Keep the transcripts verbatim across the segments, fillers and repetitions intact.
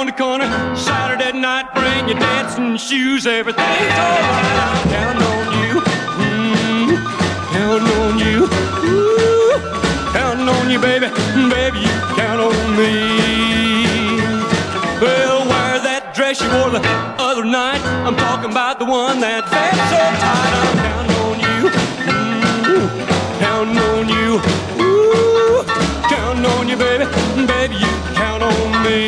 on the corner. Saturday night, bring your dancing shoes. Everything's alright. I'm counting on you. Mm, counting on you. Ooh, counting on you, baby. Baby, you count on me. Well, wear that dress you wore the other night. I'm talking about the one that felt so tight. I'm counting on you. Mm, counting on you. Ooh, counting on you, baby. Baby, you count on me.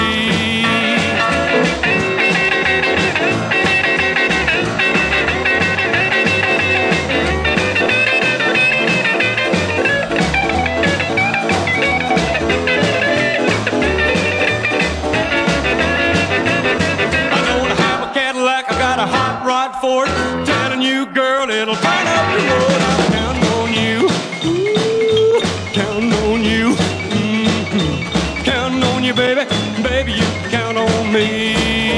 Got a hot rod for it, telling you, girl, it'll turn up the road. I'm counting on you, ooh, counting on you, mm-hmm. Counting on you, baby, baby, you count on me.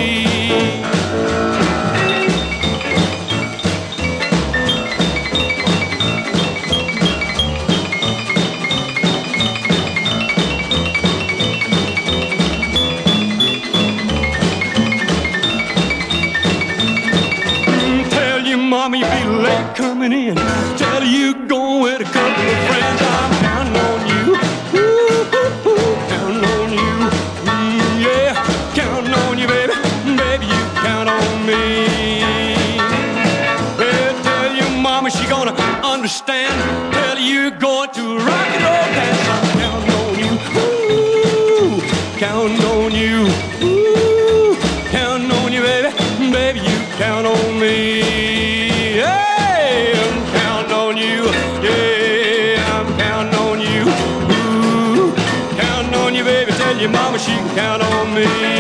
Mommy, be late coming in. Tell you going with a couple of friends. I'm counting on you. Ooh, ooh, ooh, counting on you. Mm, yeah, counting on you, baby. Baby, you count on me. Well, tell your mama she gonna understand. Tell you going to a rock and roll dance. I'm counting on you. Ooh, counting on you. Ooh, counting on you, baby. Baby, you count on me. Hey, I'm counting on you. Yeah, I'm counting on you. Ooh, counting on you, baby. Tell your mama she can count on me.